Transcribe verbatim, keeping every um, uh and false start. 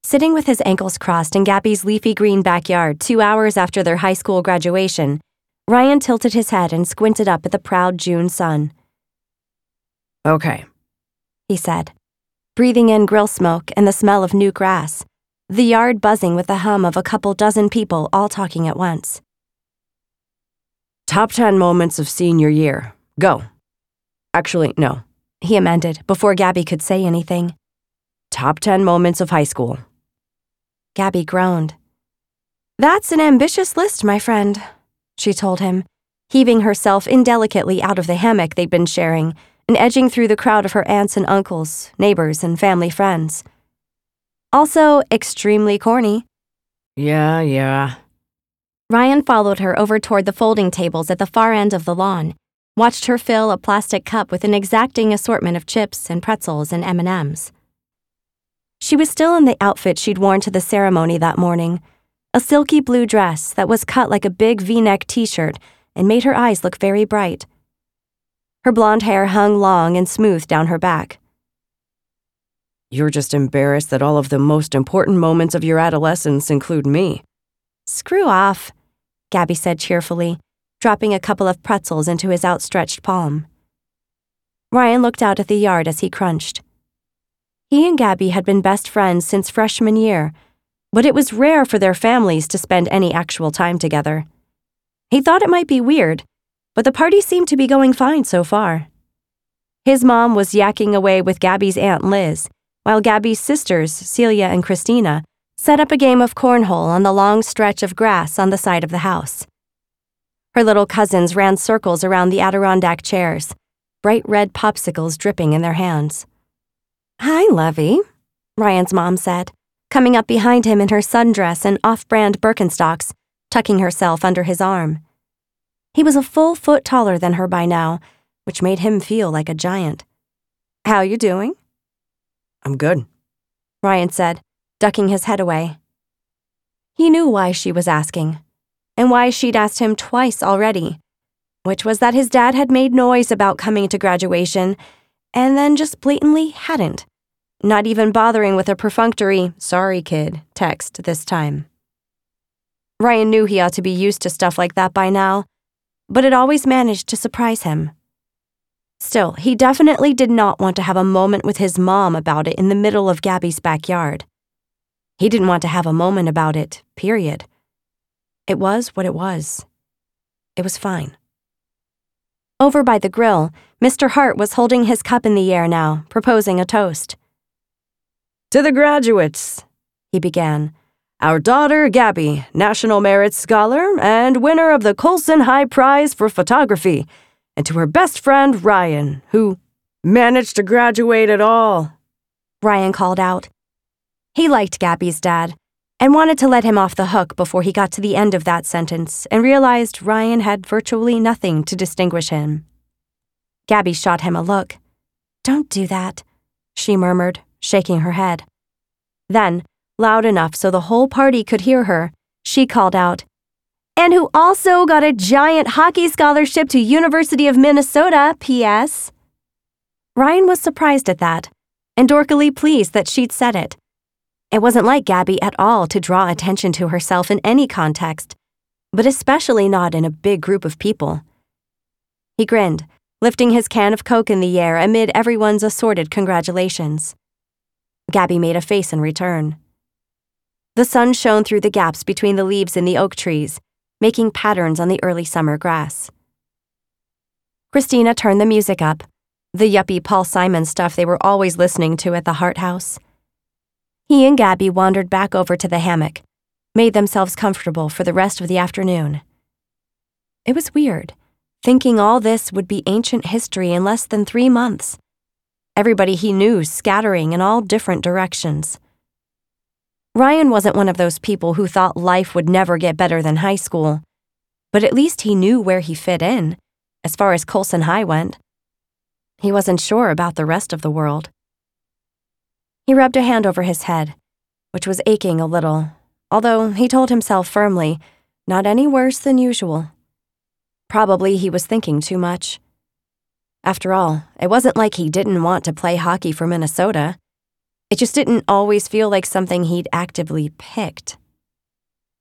Sitting with his ankles crossed in Gabby's leafy green backyard two hours after their high school graduation, Ryan tilted his head and squinted up at the proud June sun. Okay, he said, breathing in grill smoke and the smell of new grass, the yard buzzing with the hum of a couple dozen people all talking at once. Top ten moments of senior year. Go. Actually, no, he amended before Gabby could say anything. Top ten moments of high school. Gabby groaned. That's an ambitious list, my friend, she told him, heaving herself indelicately out of the hammock they'd been sharing and edging through the crowd of her aunts and uncles, neighbors, and family friends. Also extremely corny. Yeah, yeah. Ryan followed her over toward the folding tables at the far end of the lawn, watched her fill a plastic cup with an exacting assortment of chips and pretzels and M and M's. She was still in the outfit she'd worn to the ceremony that morning, a silky blue dress that was cut like a big V-neck t-shirt and made her eyes look very bright. Her blonde hair hung long and smooth down her back. You're just embarrassed that all of the most important moments of your adolescence include me. Screw off, Gabby said cheerfully, dropping a couple of pretzels into his outstretched palm. Ryan looked out at the yard as he crunched. He and Gabby had been best friends since freshman year, but it was rare for their families to spend any actual time together. He thought it might be weird, but the party seemed to be going fine so far. His mom was yakking away with Gabby's Aunt Liz, while Gabby's sisters, Celia and Christina, set up a game of cornhole on the long stretch of grass on the side of the house. Her little cousins ran circles around the Adirondack chairs, bright red popsicles dripping in their hands. Hi, Lovey, Ryan's mom said, coming up behind him in her sundress and off-brand Birkenstocks, tucking herself under his arm. He was a full foot taller than her by now, which made him feel like a giant. How you doing? I'm good, Ryan said, ducking his head away. He knew why she was asking, and why she'd asked him twice already, which was that his dad had made noise about coming to graduation and then just blatantly hadn't, not even bothering with a perfunctory, sorry kid, text this time. Ryan knew he ought to be used to stuff like that by now, but it always managed to surprise him. Still, he definitely did not want to have a moment with his mom about it in the middle of Gabby's backyard. He didn't want to have a moment about it, period. It was what it was. It was fine. Over by the grill, Mister Hart was holding his cup in the air now, proposing a toast. To the graduates, he began. Our daughter, Gabby, National Merit Scholar and winner of the Colson High Prize for Photography, and to her best friend, Ryan, who managed to graduate at all, Ryan called out. He liked Gabby's dad and wanted to let him off the hook before he got to the end of that sentence and realized Ryan had virtually nothing to distinguish him. Gabby shot him a look. Don't do that, she murmured, shaking her head. Then, loud enough so the whole party could hear her, she called out, and who also got a giant hockey scholarship to University of Minnesota, P S Ryan was surprised at that, and dorkily pleased that she'd said it. It wasn't like Gabby at all to draw attention to herself in any context, but especially not in a big group of people. He grinned, lifting his can of Coke in the air amid everyone's assorted congratulations. Gabby made a face in return. The sun shone through the gaps between the leaves in the oak trees, making patterns on the early summer grass. Christina turned the music up, the yuppie Paul Simon stuff they were always listening to at the Hart House. He and Gabby wandered back over to the hammock, made themselves comfortable for the rest of the afternoon. It was weird, thinking all this would be ancient history in less than three months. Everybody he knew scattering in all different directions. Ryan wasn't one of those people who thought life would never get better than high school, but at least he knew where he fit in, as far as Colson High went. He wasn't sure about the rest of the world. He rubbed a hand over his head, which was aching a little, although he told himself firmly, not any worse than usual. Probably he was thinking too much. After all, it wasn't like he didn't want to play hockey for Minnesota. It just didn't always feel like something he'd actively picked.